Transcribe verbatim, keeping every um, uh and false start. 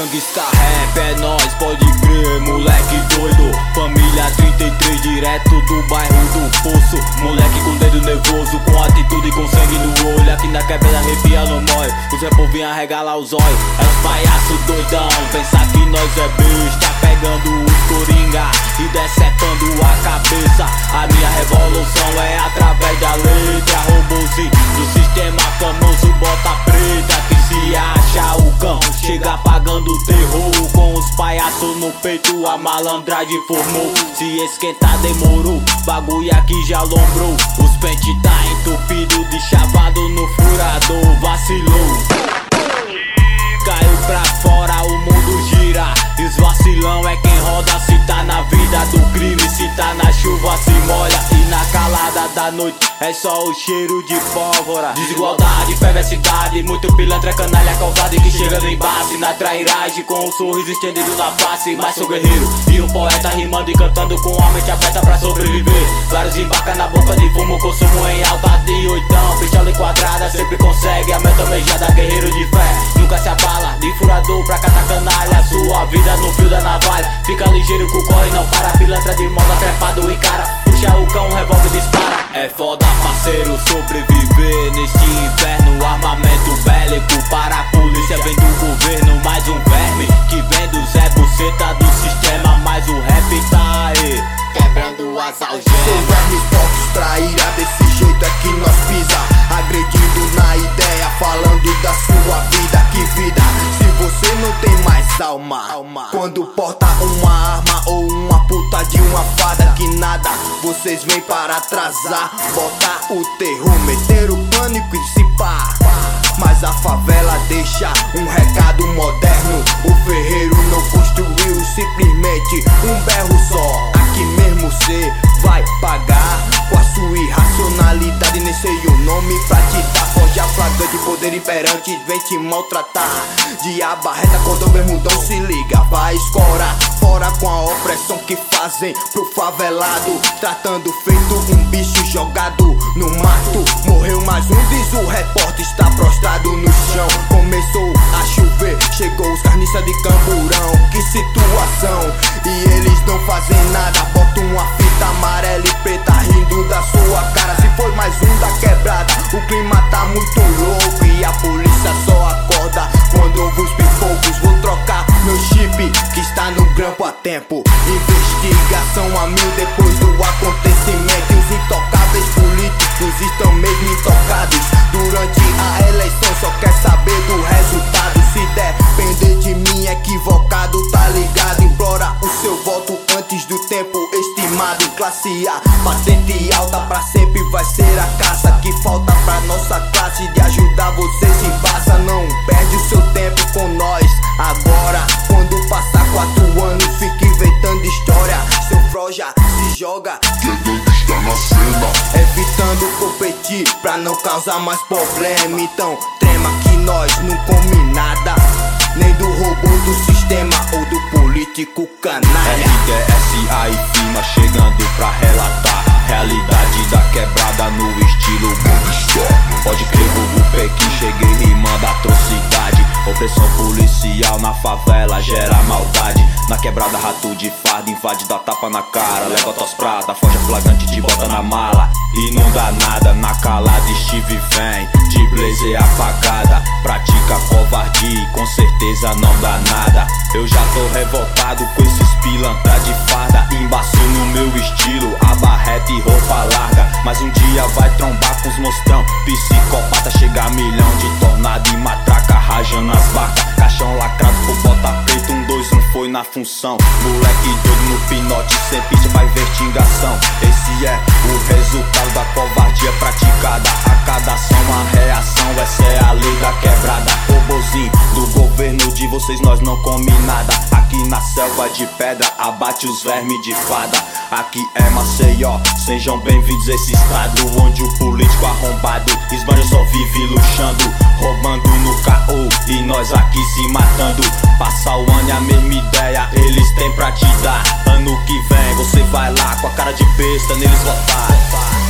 Gangsta Rap é nóis, pode crer, moleque doido. Família trinta e três, direto do bairro do Poço. Moleque com dedo nervoso, com atitude e com sangue no olho. Aqui na quebrada arrepia no mói, os repovinhos arregala os olhos. É os palhaços doidão, pensar que nós é besta, pegando os coringa e decepando a cabeça. A minha revolução é através da letra. Robozinho do sistema famoso, bota preta, que se acha o cão, chega apagando o terror. Com os palhaços no peito a malandragem formou. Se esquentar demorou, bagulho aqui já lombrou. Os pente tá entupido de chavado no furador. Vacilou, caiu pra fora, o mundo gira. E os vacilão é quem roda, se tá na vida do crime, se tá na chuva se molha. E na calada da noite é só o cheiro de pólvora. Desigualdade, perversidade, muito pilantra, canalha causada que chega no embate. Na trairagem com um sorriso estendido na face. Mas sou guerreiro e um poeta rimando e cantando com a mente aberta pra sobreviver. Vários embarca na boca de fumo, consumo em alta de oitão. Pistola enquadrada, sempre consegue a meta almejada, guerreiro de fé. Nunca se abala, de furador pra catar canalha. Sua vida no fio da navalha, fica ligeiro que o corre não para. Pilantra de moda, trepado e cara, puxa o cão, revólver dispara. É foda, parceiro, sobreviver neste inferno. Armamento bélico para a polícia, vem do governo. Mais um verme que vem do Zé Buceta do sistema. Mas o rap tá aí, quebrando as algemas. Seus vermes poucos traíra, desse jeito é que nós pisa. Agredindo na ideia, falando da sua vida. Que vida, se você não tem mais alma, alma. Quando porta uma arma ou uma puta de uma fada, que nada, vocês vêm para atrasar. Botar o terror, meter o pânico e se pá. Mas a favela deixa um recado moderno. O ferreiro não construiu simplesmente um berro só. Aqui mesmo cê vai pagar com a sua irracionalidade. Nem sei o nome pra te dar forja flagrante, poder imperante, vem te maltratar. Diaba reta, quando o bermudão se liga, vai escorar fora com a opressão que fazem pro favelado. Tratando feito um bicho jogado no mato. Morreu mais um, diz o repórter, está prostrado no chão. Começou a chover, chegou os carniças de Camburão. Que situação, e eles não fazem nada. Botam uma fita amarela e preta rindo da sua cara. Se for mais um da quebrada, o clima tá muito louco. E a polícia só acorda quando ouve os pipocos. Vou trocar meu chip que está no grampo a tempo. Investigação a mil depois do acontecimento. E os intocáveis políticos estão mesmo intocados. Durante a eleição só quer saber do resultado. Se depender de mim equivocado, tá ligado? Implora o seu voto antes do tempo estimado. Classe A, patente alta pra sempre vai ser a caça. Que falta pra nossa classe de ajudar você se passa. Não perde o seu tempo com nós agora. Quando passar quatro anos fica inventando história. Seu froja se joga, está na cena, evitando competir pra não causar mais problema. Então trema que nós não come nada, nem do robô do sistema ou do político canalha. R D S aí firma, chegando pra relatar realidade da quebrada no estilo gangsta. Pode crer, Gugu Pequim, cheguei rimando atrocidade. Opressão policial na favela gera maldade. Na quebrada rato de farda invade, dá tapa na cara. Leva tuas pratas, foge flagrante, te bota na mala. E não dá nada, na calada Steve vem de blazer apagada. Pratica covardia e com certeza não dá nada. Eu já tô revoltado com esses pilantra de farda. Embaço no meu estilo, a barreta e roupa larga. Mas um dia vai trombar com os mostrão. Psicopata chega a milhão de tornado e matraca rajando as vacas. Caixão lacrado por bota preta, um dois um foi na função. Moleque doido no pinote, sem pista vai investigação. Esse é o resultado da covardia praticada. A cada ação a reação, essa é a lei da quebrada. Robozinho do governo de vocês nós não come nada. Aqui na selva de pedra abate os vermes de fada. Aqui é Maceió, sejam bem-vindos a esse estado onde o político arrombado esbanja só vive luxando, roubando no caô e nós aqui se matando. Passa o ano e a mesma ideia eles têm pra te dar. Ano que vem você vai lá com a cara de besta neles votar.